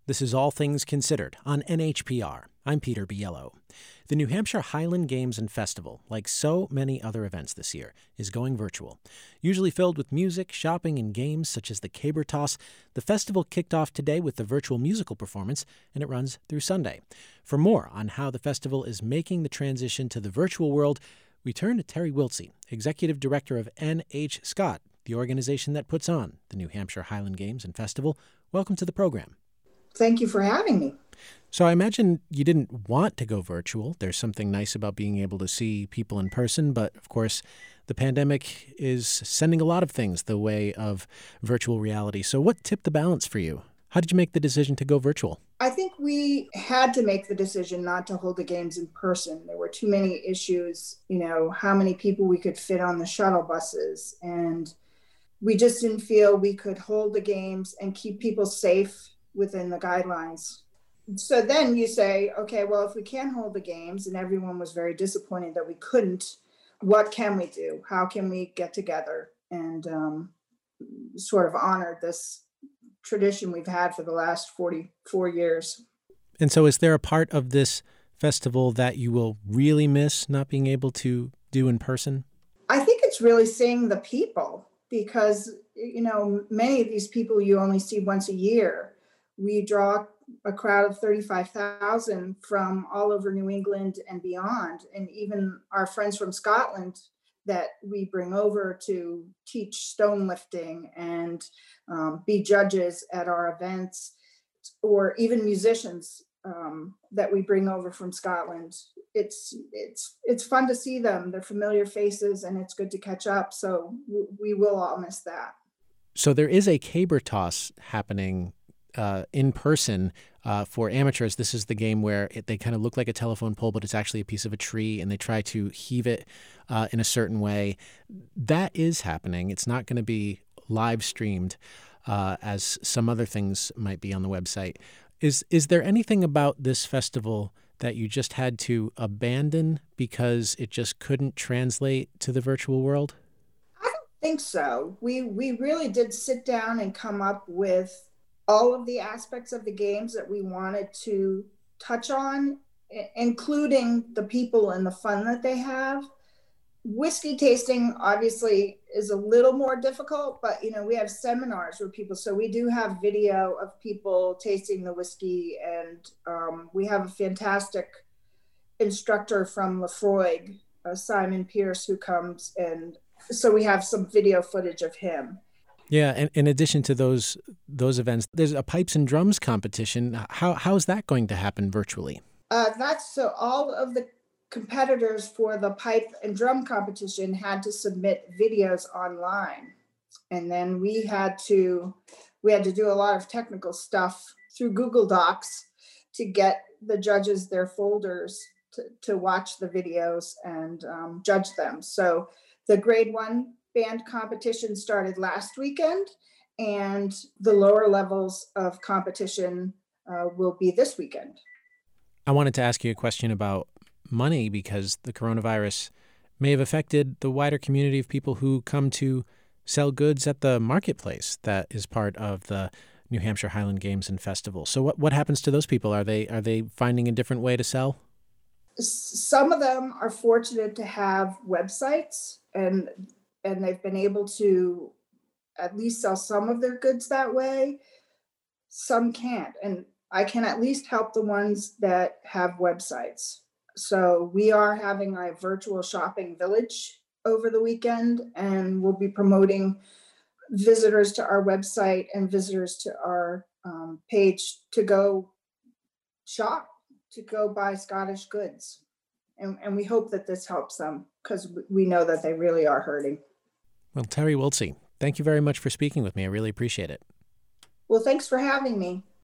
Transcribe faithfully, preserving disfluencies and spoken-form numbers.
This is All Things Considered on N H P R. I'm Peter Biello. The New Hampshire Highland Games and Festival, like so many other events this year, is going virtual. Usually filled with music, shopping, and games such as the caber toss, the festival kicked off today with the virtual musical performance, and it runs through Sunday. For more on how the festival is making the transition to the virtual world, we turn to Terry Wiltsey, Executive Director of N H Scott, the organization that puts on the New Hampshire Highland Games and Festival. Welcome to the program. Thank you for having me. So I imagine you didn't want to go virtual. There's something nice about being able to see people in person, but of course, the pandemic is sending a lot of things the way of virtual reality. So what tipped the balance for you? How did you make the decision to go virtual? I think we had to make the decision not to hold the games in person. There were too many issues, you know, how many people we could fit on the shuttle buses. And we just didn't feel we could hold the games and keep people safe within the guidelines. So then you say, okay, well, if we can't hold the games, and everyone was very disappointed that we couldn't, what can we do? How can we get together and um, sort of honor this tradition we've had for the last forty-four years? And so is there a part of this festival that you will really miss not being able to do in person? I think it's really seeing the people because, you know, many of these people you only see once a year. We draw a crowd of thirty-five thousand from all over New England and beyond, and even our friends from Scotland that we bring over to teach stone lifting and um, be judges at our events, or even musicians um, that we bring over from Scotland. It's it's it's fun to see them. They're familiar faces, and it's good to catch up. So w- we will all miss that. So there is a caber toss happening Uh, in person uh, for amateurs. This is the game where it, they kind of look like a telephone pole, but it's actually a piece of a tree, and they try to heave it uh, in a certain way. That is happening. It's not going to be live streamed uh, as some other things might be on the website. Is is there anything about this festival that you just had to abandon because it just couldn't translate to the virtual world? I don't think so. We we really did sit down and come up with all of the aspects of the games that we wanted to touch on, including the people and the fun that they have. Whiskey tasting obviously is a little more difficult, but you know, we have seminars where people, so we do have video of people tasting the whiskey, and um, we have a fantastic instructor from Lefroy, uh, Simon Pierce, who comes, and so we have some video footage of him. Yeah, and in addition to those those events, there's a pipes and drums competition. How how is that going to happen virtually? Uh, that's so all of the competitors for the pipe and drum competition had to submit videos online, and then we had to we had to do a lot of technical stuff through Google Docs to get the judges their folders to, to watch the videos and um, judge them. So the grade one band competition started last weekend, and the lower levels of competition uh, will be this weekend. I wanted to ask you a question about money because the coronavirus may have affected the wider community of people who come to sell goods at the marketplace that is part of the New Hampshire Highland Games and Festival. So what, what happens to those people? Are they are they finding a different way to sell? Some of them are fortunate to have websites, and and they've been able to at least sell some of their goods that way. Some can't. And I can at least help the ones that have websites. So we are having a virtual shopping village over the weekend, and we'll be promoting visitors to our website and visitors to our um, page to go shop, to go buy Scottish goods. And, and we hope that this helps them because we know that they really are hurting. Well, Terry Wiltsey, thank you very much for speaking with me. I really appreciate it. Well, thanks for having me.